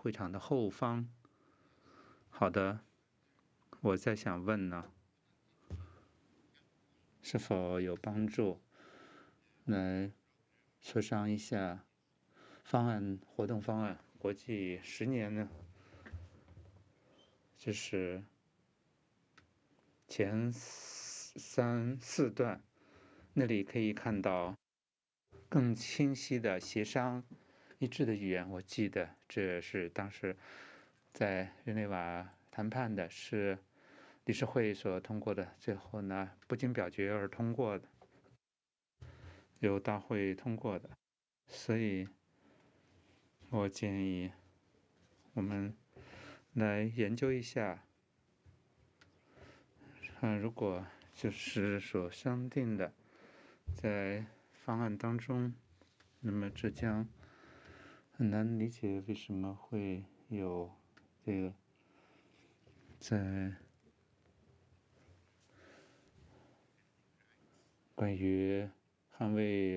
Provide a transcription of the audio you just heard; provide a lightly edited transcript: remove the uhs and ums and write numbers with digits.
会场的后方。好的，我在想问呢，是否有帮助来协商一下活动方案，国际10年呢？就是前3、4段，那里可以看到更清晰的协商一致的语言。我记得这是当时在日内瓦谈判的，是理事会所通过的，最后呢不经表决而通过的，由大会通过的。所以我建议我们来研究一下，如果就是所商定的在方案当中，那么这将很难理解为什么会有这个在关于捍卫